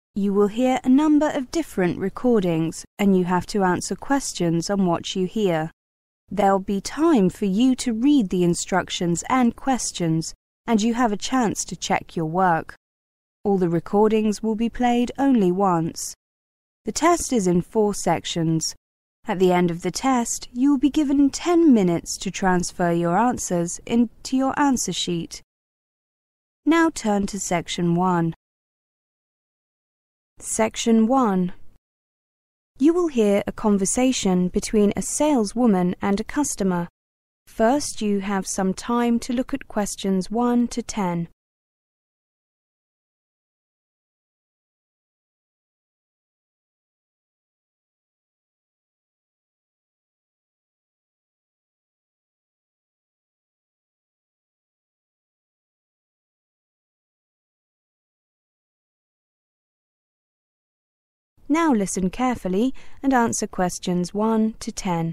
You will hear a number of different recordings, and you have to answer questions on what you hear. There'll be time for you to read the instructions and questions, and you have a chance to check your work. All the recordings will be played only once. The test is in 4 sections. At the end of the test, you will be given 10 minutes to transfer your answers into your answer sheet. Now turn to Section 1. Section 1. You will hear a conversation between a saleswoman and a customer. First, you have some time to look at questions 1 to 10. Now listen carefully and answer questions 1 to 10.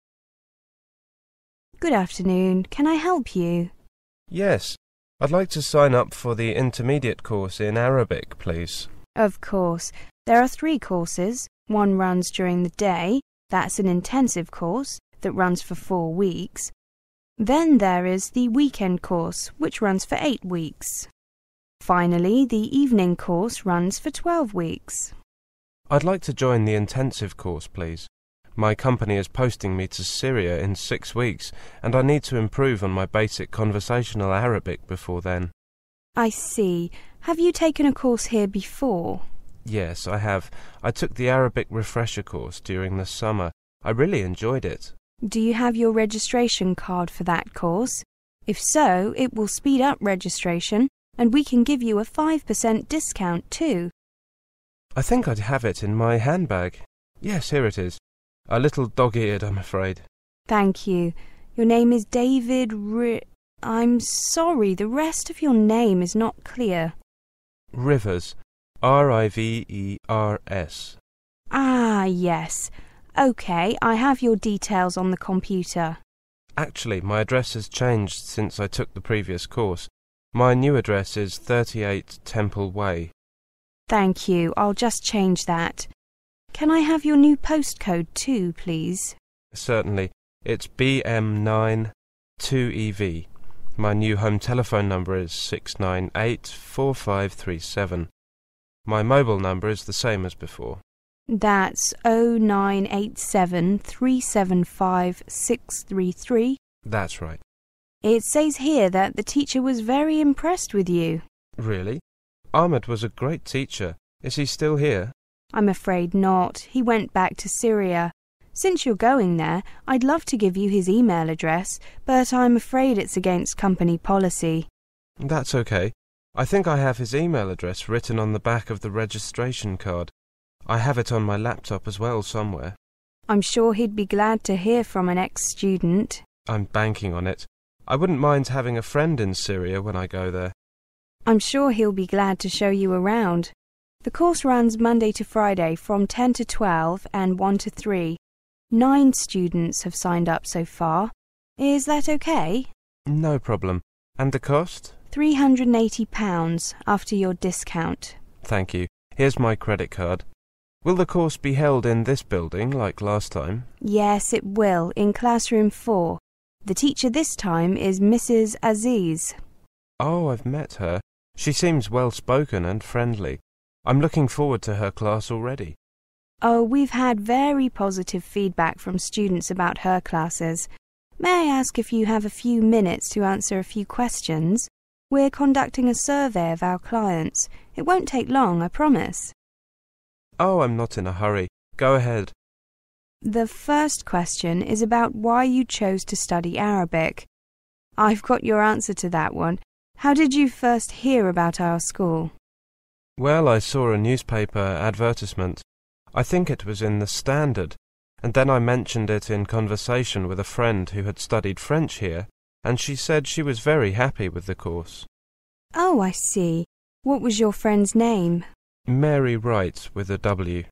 Good afternoon. Can I help you? Yes. I'd like to sign up for the intermediate course in Arabic, please. Of course. There are 3 courses. One runs during the day. That's an intensive course that runs for 4 weeks. Then there is the weekend course, which runs for 8 weeks. Finally, the evening course runs for 12 weeks. I'd like to join the intensive course, please. My company is posting me to Syria in 6 weeks, and I need to improve on my basic conversational Arabic before then. I see. Have you taken a course here before? Yes, I have. I took the Arabic refresher course during the summer. I really enjoyed it. Do you have your registration card for that course? If so, it will speed up registration, and we can give you a 5% discount too. I think I'd have it in my handbag. Yes, here it is. A little dog-eared, I'm afraid. Thank you. Your name is David I'm sorry, the rest of your name is not clear. Rivers. Rivers. Ah, yes. OK, I have your details on the computer. Actually, my address has changed since I took the previous course. My new address is 38 Temple Way. Thank you. I'll just change that. Can I have your new postcode too, please? Certainly. It's BM9 2EV. My new home telephone number is 698-4537. My mobile number is the same as before. That's 0987 375 633. That's right. It says here that the teacher was very impressed with you. Really? Ahmed was a great teacher. Is he still here? I'm afraid not. He went back to Syria. Since you're going there, I'd love to give you his email address, but I'm afraid it's against company policy. That's okay. I think I have his email address written on the back of the registration card. I have it on my laptop as well somewhere. I'm sure he'd be glad to hear from an ex-student. I'm banking on it. I wouldn't mind having a friend in Syria when I go there. I'm sure he'll be glad to show you around. The course runs Monday to Friday from 10 to 12 and 1 to 3. 9 students have signed up so far. Is that okay? No problem. And the cost? £380 after your discount. Thank you. Here's my credit card. Will the course be held in this building like last time? Yes, it will, in classroom 4. The teacher this time is Mrs. Aziz. Oh, I've met her. She seems well-spoken and friendly. I'm looking forward to her class already. Oh, we've had very positive feedback from students about her classes. May I ask if you have a few minutes to answer a few questions? We're conducting a survey of our clients. It won't take long, I promise. Oh, I'm not in a hurry. Go ahead. The first question is about why you chose to study Arabic. I've got your answer to that one. How did you first hear about our school? Well, I saw a newspaper advertisement. I think it was in the Standard, and then I mentioned it in conversation with a friend who had studied French here, and she said she was very happy with the course. Oh, I see. What was your friend's name? Mary Wright with a W.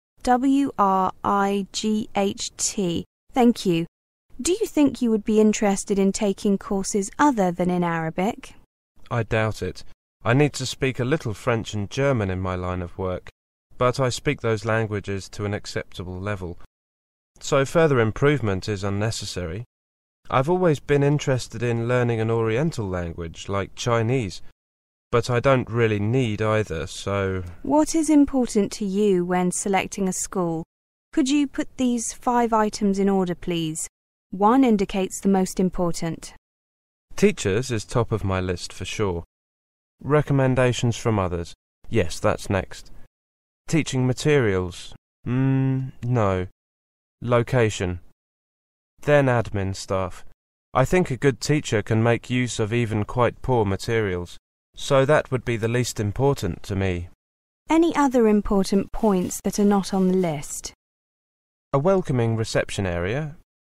Wright. Thank you. Do you think you would be interested in taking courses other than in Arabic? I doubt it. I need to speak a little French and German in my line of work, but I speak those languages to an acceptable level, so further improvement is unnecessary. I've always been interested in learning an Oriental language, like Chinese, but I don't really need either, so... What is important to you when selecting a school? Could you put these 5 items in order, please? 1 indicates the most important. Teachers is top of my list for sure. Recommendations from others. Yes, that's next. Teaching materials. No. Location. Then admin staff. I think a good teacher can make use of even quite poor materials, so that would be the least important to me. Any other important points that are not on the list? A welcoming reception area.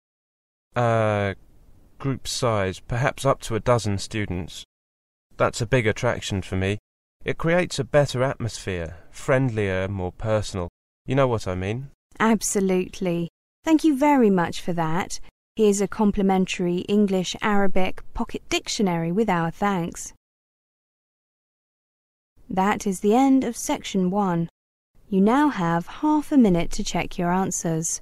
Group size, perhaps up to 12 students. That's a big attraction for me. It creates a better atmosphere, friendlier, more personal. You know what I mean? Absolutely. Thank you very much for that. Here's a complimentary English-Arabic pocket dictionary with our thanks. That is the end of section 1. You now have half a minute to check your answers.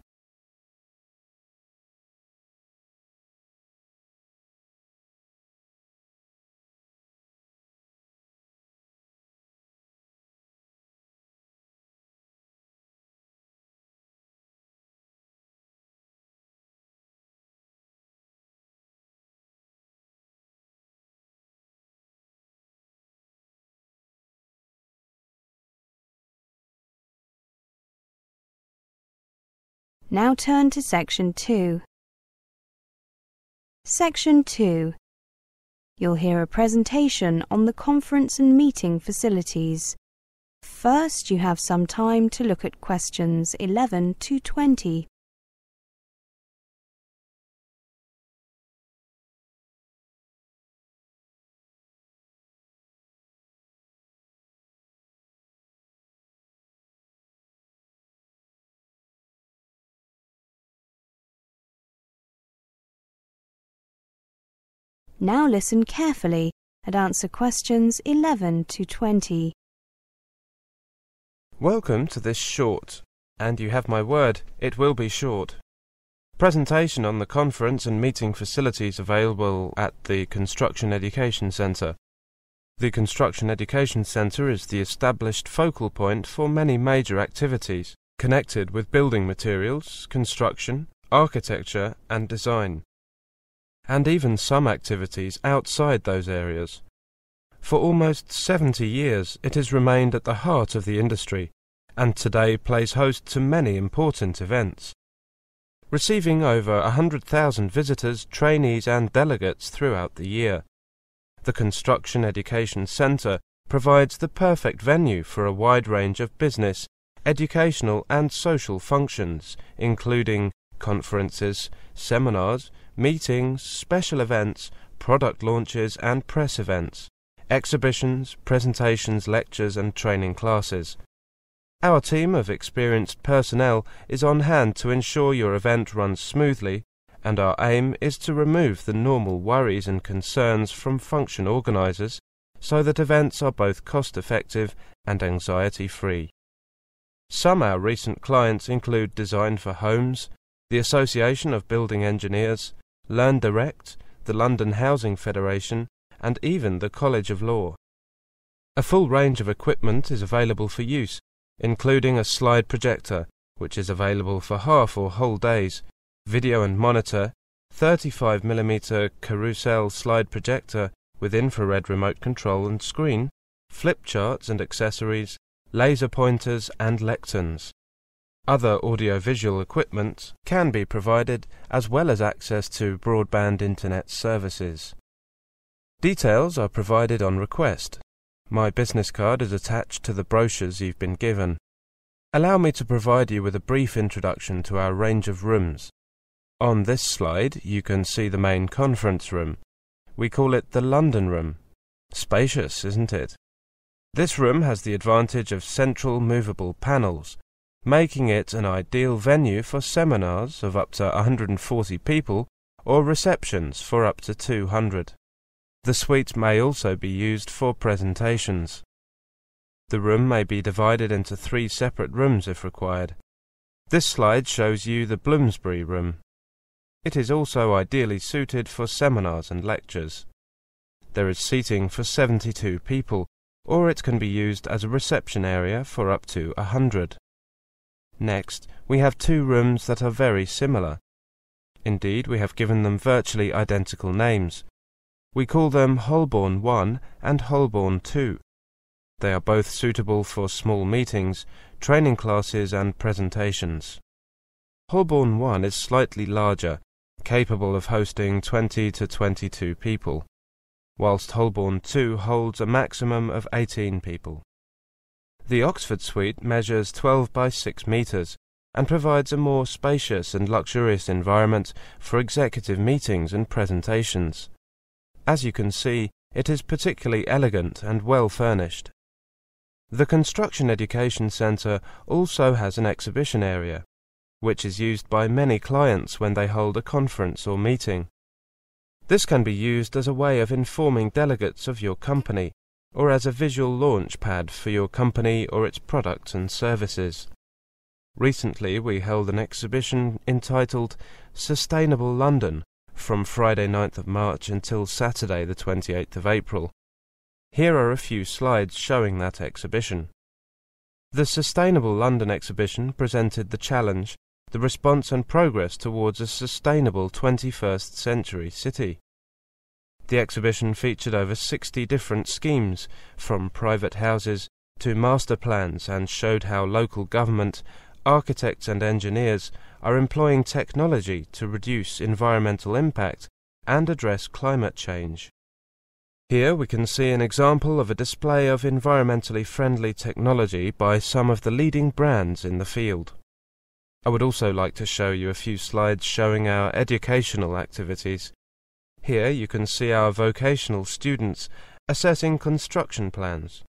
Now turn to section 2. Section 2. You'll hear a presentation on the conference and meeting facilities. First, you have some time to look at questions 11 to 20. Now listen carefully and answer questions 11 to 20. Welcome to this short, and you have my word, it will be short, presentation on the conference and meeting facilities available at the Construction Education Centre. The Construction Education Centre is the established focal point for many major activities connected with building materials, construction, architecture and design, and even some activities outside those areas. For almost 70 years it has remained at the heart of the industry, and today plays host to many important events, receiving over 100,000 visitors, trainees and delegates throughout the year. The Construction Education Centre provides the perfect venue for a wide range of business, educational and social functions, including conferences, seminars, meetings, special events, product launches and press events, exhibitions, presentations, lectures and training classes. Our team of experienced personnel is on hand to ensure your event runs smoothly, and our aim is to remove the normal worries and concerns from function organisers so that events are both cost-effective and anxiety-free. Some our recent clients include Design for Homes, the Association of Building Engineers, Learn Direct, the London Housing Federation, and even the College of Law. A full range of equipment is available for use, including a slide projector, which is available for half or whole days, video and monitor, 35mm carousel slide projector with infrared remote control and screen, flip charts and accessories, laser pointers and lecterns. Other audiovisual equipment can be provided, as well as access to broadband internet services. Details are provided on request. My business card is attached to the brochures you've been given. Allow me to provide you with a brief introduction to our range of rooms. On this slide you can see the main conference room. We call it the London Room. Spacious, isn't it? This room has the advantage of central movable panels, making it an ideal venue for seminars of up to 140 people or receptions for up to 200. The suite may also be used for presentations. The room may be divided into 3 separate rooms if required. This slide shows you the Bloomsbury room. It is also ideally suited for seminars and lectures. There is seating for 72 people, or it can be used as a reception area for up to 100. Next, we have 2 rooms that are very similar. Indeed, we have given them virtually identical names. We call them Holborn 1 and Holborn 2. They are both suitable for small meetings, training classes and presentations. Holborn 1 is slightly larger, capable of hosting 20 to 22 people, whilst Holborn 2 holds a maximum of 18 people. The Oxford Suite measures 12 by 6 metres and provides a more spacious and luxurious environment for executive meetings and presentations. As you can see, it is particularly elegant and well furnished. The Construction Education Centre also has an exhibition area, which is used by many clients when they hold a conference or meeting. This can be used as a way of informing delegates of your company, or as a visual launch pad for your company or its products and services. Recently we held an exhibition entitled Sustainable London from Friday 9th of March until Saturday the 28th of April. Here are a few slides showing that exhibition. The Sustainable London exhibition presented the challenge, the response and progress towards a sustainable 21st century city. The exhibition featured over 60 different schemes, from private houses to master plans, and showed how local government, architects and engineers are employing technology to reduce environmental impact and address climate change. Here we can see an example of a display of environmentally friendly technology by some of the leading brands in the field. I would also like to show you a few slides showing our educational activities. Here you can see our vocational students assessing construction plans.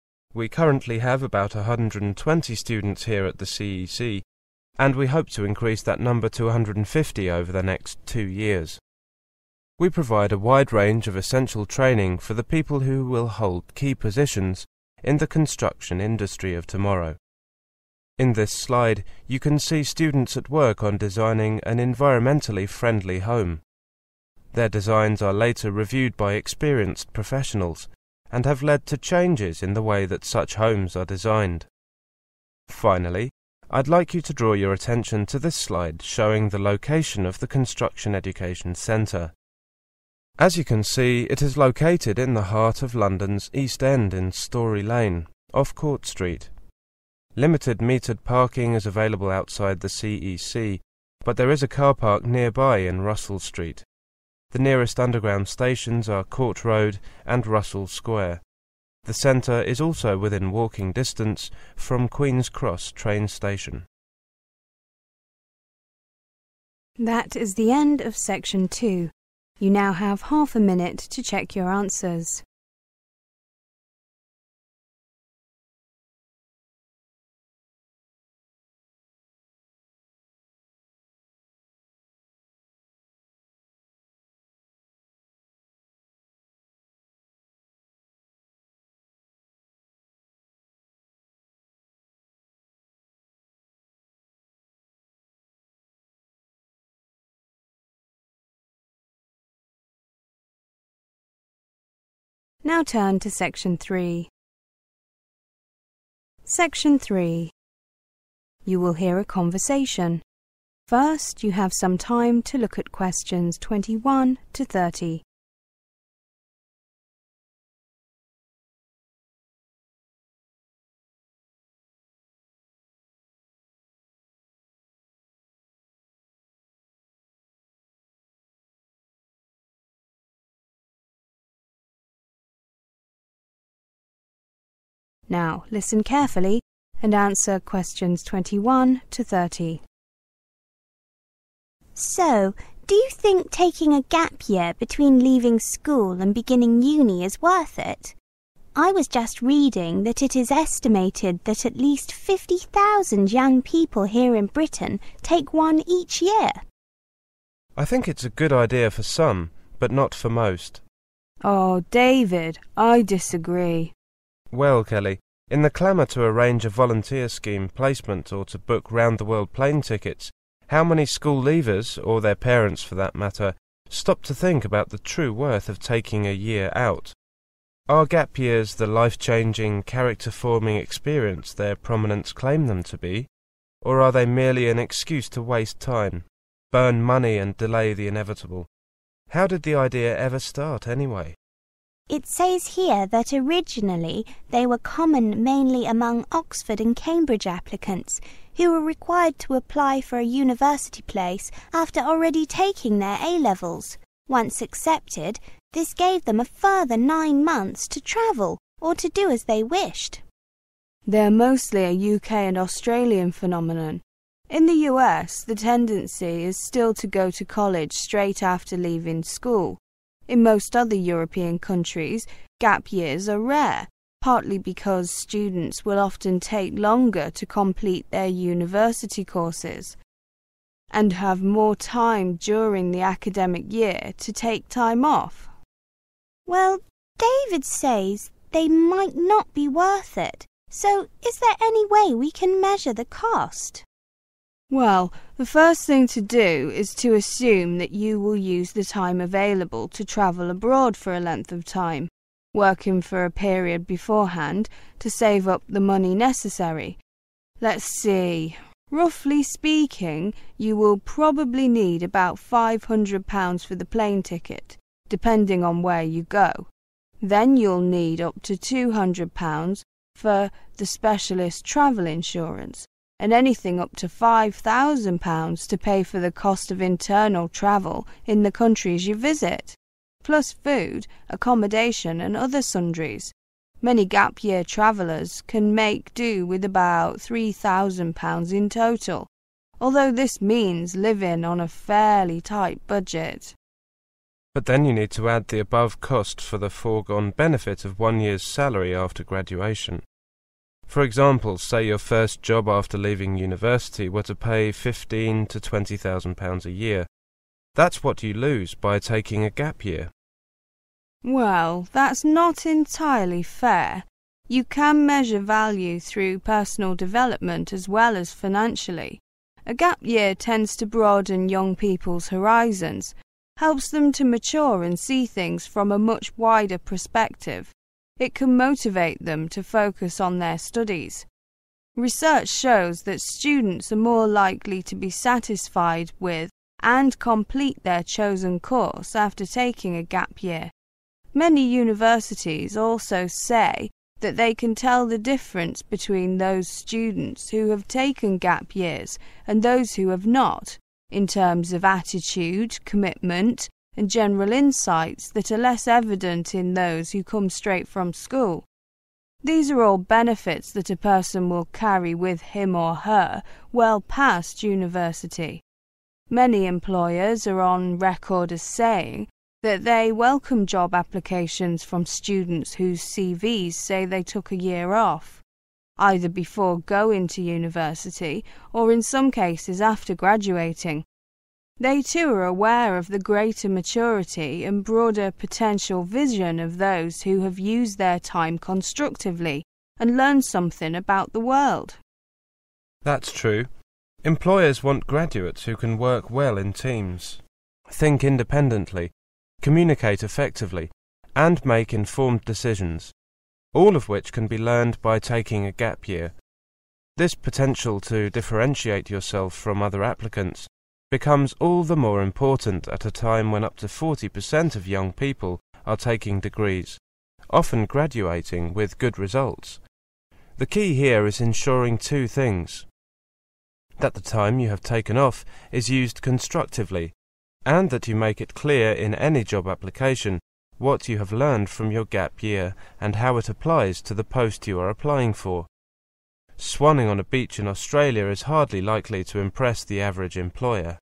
We currently have about 120 students here at the CEC, and we hope to increase that number to 150 over the next 2 years. We provide a wide range of essential training for the people who will hold key positions in the construction industry of tomorrow. In this slide, you can see students at work on designing an environmentally friendly home. Their designs are later reviewed by experienced professionals and have led to changes in the way that such homes are designed. Finally, I'd like you to draw your attention to this slide showing the location of the Construction Education Centre. As you can see, it is located in the heart of London's East End in Story Lane, off Court Street. Limited metered parking is available outside the CEC, but there is a car park nearby in Russell Street. The nearest underground stations are Court Road and Russell Square. The centre is also within walking distance from Queen's Cross train station. That is the end of section 2. You now have half a minute to check your answers. Now turn to section 3. Section 3. You will hear a conversation. First, you have some time to look at questions 21 to 30. Now, listen carefully and answer questions 21 to 30. So, do you think taking a gap year between leaving school and beginning uni is worth it? I was just reading that it is estimated that at least 50,000 young people here in Britain take one each year. I think it's a good idea for some, but not for most. Oh, David, I disagree. Well, Kelly, in the clamour to arrange a volunteer scheme placement or to book round-the-world plane tickets, how many school leavers, or their parents for that matter, stop to think about the true worth of taking a year out? Are gap years the life-changing, character-forming experience their prominents claim them to be, or are they merely an excuse to waste time, burn money and delay the inevitable? How did the idea ever start, anyway? It says here that originally they were common mainly among Oxford and Cambridge applicants who were required to apply for a university place after already taking their A-levels. Once accepted, this gave them a further 9 months to travel or to do as they wished. They're mostly a UK and Australian phenomenon. In the US, the tendency is still to go to college straight after leaving school. In most other European countries, gap years are rare, partly because students will often take longer to complete their university courses and have more time during the academic year to take time off. Well, David says they might not be worth it, so is there any way we can measure the cost? Well, the first thing to do is to assume that you will use the time available to travel abroad for a length of time, working for a period beforehand to save up the money necessary. Let's see. Roughly speaking, you will probably need about £500 for the plane ticket, depending on where you go. Then you'll need up to £200 for the specialist travel insurance, and anything up to £5,000 to pay for the cost of internal travel in the countries you visit, plus food, accommodation and other sundries. Many gap year travellers can make do with about £3,000 in total, although this means living on a fairly tight budget. But then you need to add the above cost for the foregone benefit of 1 year's salary after graduation. For example, say your first job after leaving university were to pay £15,000 to £20,000 a year. That's what you lose by taking a gap year. Well, that's not entirely fair. You can measure value through personal development as well as financially. A gap year tends to broaden young people's horizons, helps them to mature and see things from a much wider perspective. It can motivate them to focus on their studies. Research shows that students are more likely to be satisfied with and complete their chosen course after taking a gap year. Many universities also say that they can tell the difference between those students who have taken gap years and those who have not, in terms of attitude, commitment, and general insights that are less evident in those who come straight from school. These are all benefits that a person will carry with him or her well past university. Many employers are on record as saying that they welcome job applications from students whose CVs say they took a year off, either before going to university or in some cases after graduating. They too are aware of the greater maturity and broader potential vision of those who have used their time constructively and learned something about the world. That's true. Employers want graduates who can work well in teams, think independently, communicate effectively, and make informed decisions, all of which can be learned by taking a gap year. This potential to differentiate yourself from other applicants becomes all the more important at a time when up to 40% of young people are taking degrees, often graduating with good results. The key here is ensuring two things: that the time you have taken off is used constructively, and that you make it clear in any job application what you have learned from your gap year and how it applies to the post you are applying for. Swanning on a beach in Australia is hardly likely to impress the average employer.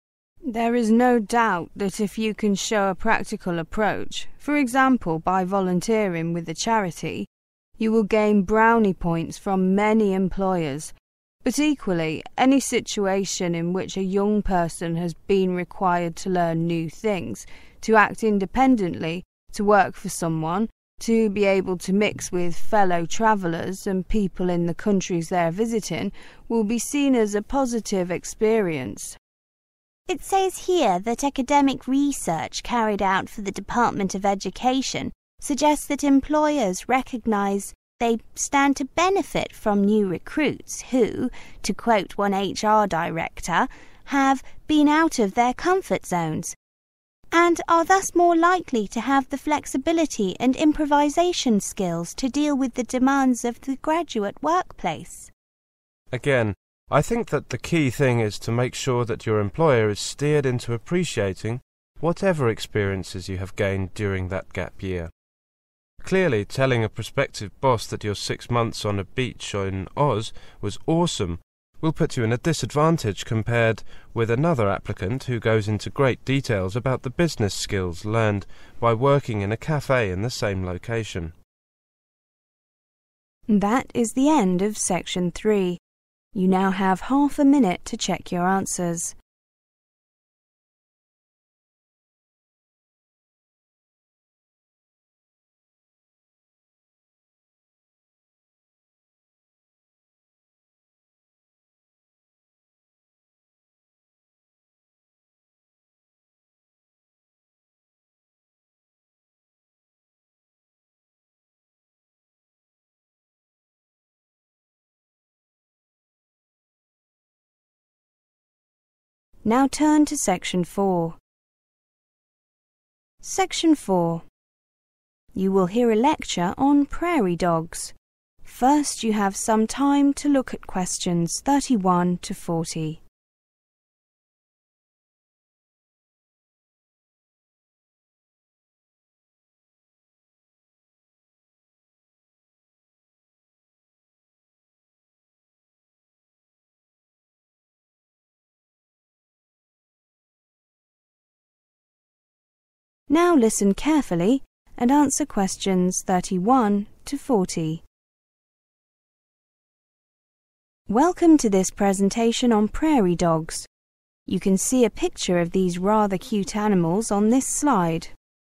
There is no doubt that if you can show a practical approach, for example by volunteering with a charity, you will gain brownie points from many employers. But equally, any situation in which a young person has been required to learn new things, to act independently, To work for someone, to be able to mix with fellow travellers and people in the countries they're visiting, will be seen as a positive experience. It says here that academic research carried out for the Department of Education suggests that employers recognise they stand to benefit from new recruits who, to quote one HR director, have been out of their comfort zones, and are thus more likely to have the flexibility and improvisation skills to deal with the demands of the graduate workplace. Again, I think that the key thing is to make sure that your employer is steered into appreciating whatever experiences you have gained during that gap year. Clearly, telling a prospective boss that your 6 months on a beach in Oz was awesome will put you in a disadvantage compared with another applicant who goes into great details about the business skills learned by working in a cafe in the same location. That is the end of section 3. You now have half a minute to check your answers. Now turn to section 4. Section 4. You will hear a lecture on prairie dogs. First, you have some time to look at questions 31 to 40. Now listen carefully and answer questions 31 to 40. Welcome to this presentation on prairie dogs. You can see a picture of these rather cute animals on this slide.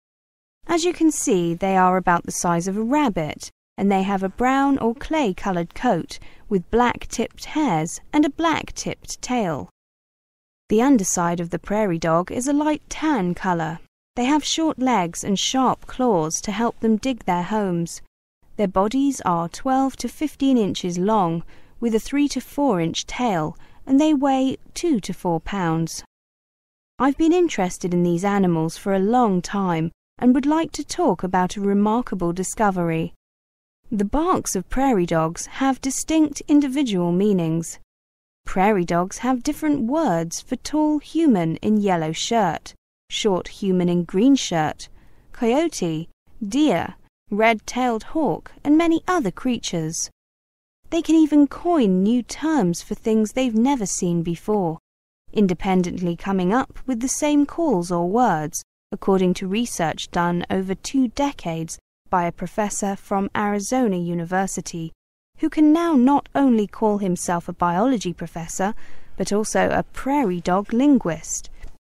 As you can see, they are about the size of a rabbit, and they have a brown or clay-coloured coat with black-tipped hairs and a black-tipped tail. The underside of the prairie dog is a light tan colour. They have short legs and sharp claws to help them dig their homes. Their bodies are 12 to 15 inches long, with a 3 to 4 inch tail, and they weigh 2 to 4 pounds. I've been interested in these animals for a long time and would like to talk about a remarkable discovery. The barks of prairie dogs have distinct individual meanings. Prairie dogs have different words for tall human in yellow shirt, short human in green shirt, coyote, deer, red-tailed hawk, and many other creatures. They can even coin new terms for things they've never seen before, independently coming up with the same calls or words, according to research done over 2 decades by a professor from Arizona University, who can now not only call himself a biology professor, but also a prairie dog linguist.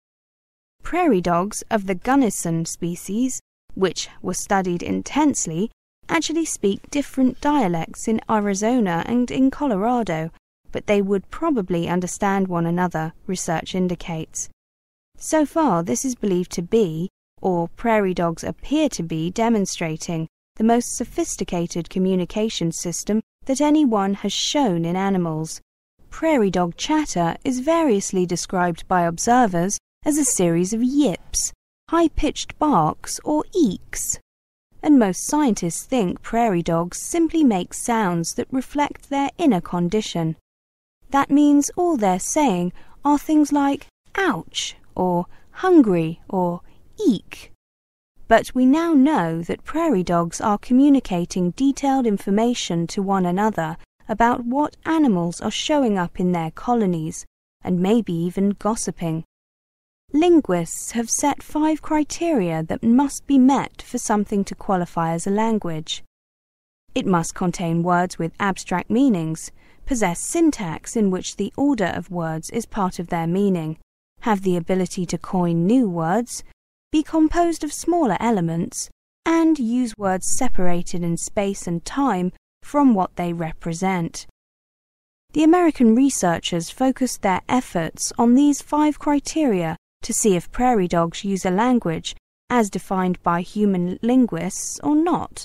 Prairie dogs of the Gunnison species, which were studied intensely, actually speak different dialects in Arizona and in Colorado, but they would probably understand one another, research indicates. So far, this is believed to be, or prairie dogs appear to be, demonstrating the most sophisticated communication system that anyone has shown in animals. Prairie dog chatter is variously described by observers as a series of yips, high-pitched barks, or eeks. And most scientists think prairie dogs simply make sounds that reflect their inner condition. That means all they're saying are things like ouch, or hungry, or eek. But we now know that prairie dogs are communicating detailed information to one another about what animals are showing up in their colonies, and maybe even gossiping. Linguists have set 5 criteria that must be met for something to qualify as a language. It must contain words with abstract meanings, possess syntax in which the order of words is part of their meaning, have the ability to coin new words, be composed of smaller elements, and use words separated in space and time from what they represent. The American researchers focused their efforts on these 5 criteria to see if prairie dogs use a language as defined by human linguists or not.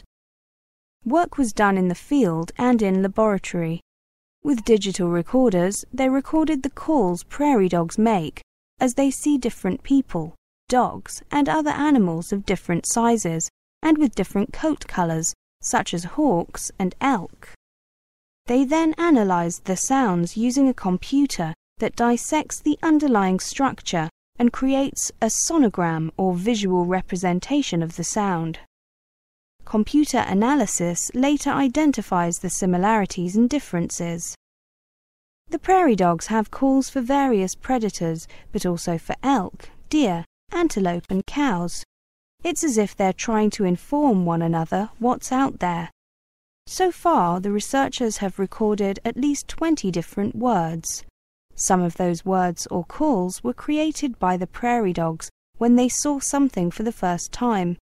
Work was done in the field and in laboratory. With digital recorders, they recorded the calls prairie dogs make as they see different people, dogs, and other animals of different sizes and with different coat colors, such as hawks and elk. They then analyzed the sounds using a computer that dissects the underlying structure and creates a sonogram or visual representation of the sound. Computer analysis later identifies the similarities and differences. The prairie dogs have calls for various predators, but also for elk, deer, antelope, and cows. It's as if they're trying to inform one another what's out there. So far, the researchers have recorded at least 20 different words. Some of those words or calls were created by the prairie dogs when they saw something for the first time.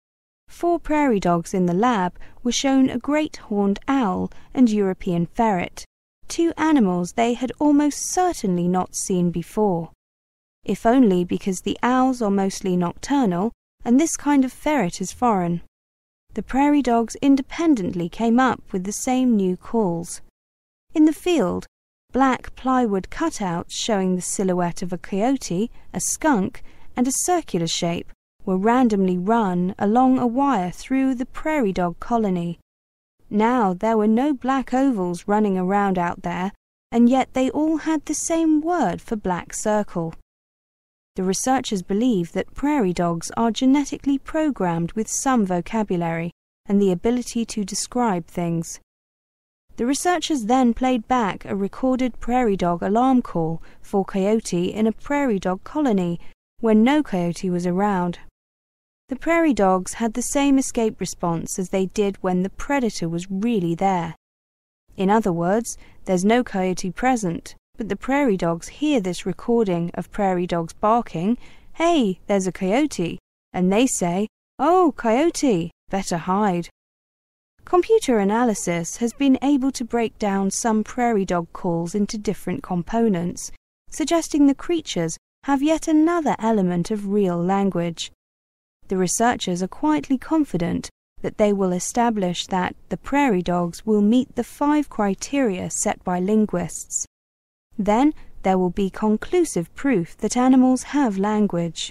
4 prairie dogs in the lab were shown a great horned owl and European ferret, 2 animals they had almost certainly not seen before, if only because the owls are mostly nocturnal and this kind of ferret is foreign. The prairie dogs independently came up with the same new calls. In the field, black plywood cutouts showing the silhouette of a coyote, a skunk, and a circular shape were randomly run along a wire through the prairie dog colony. Now there were no black ovals running around out there, and yet they all had the same word for black circle. The researchers believe that prairie dogs are genetically programmed with some vocabulary and the ability to describe things. The researchers then played back a recorded prairie dog alarm call for coyote in a prairie dog colony when no coyote was around. The prairie dogs had the same escape response as they did when the predator was really there. In other words, there's no coyote present, but the prairie dogs hear this recording of prairie dogs barking, "Hey, there's a coyote," and they say, "Oh, coyote, better hide." Computer analysis has been able to break down some prairie dog calls into different components, suggesting the creatures have yet another element of real language. The researchers are quietly confident that they will establish that the prairie dogs will meet the 5 criteria set by linguists. Then there will be conclusive proof that animals have language.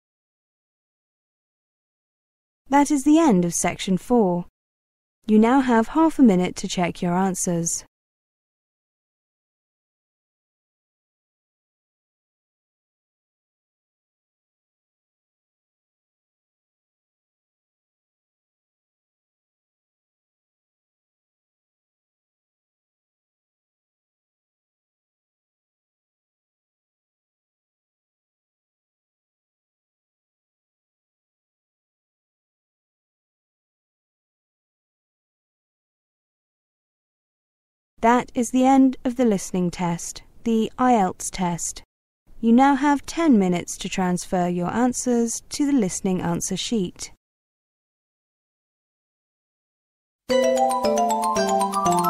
That is the end of section 4. You now have half a minute to check your answers. That is the end of the listening test, the IELTS test. You now have 10 minutes to transfer your answers to the listening answer sheet.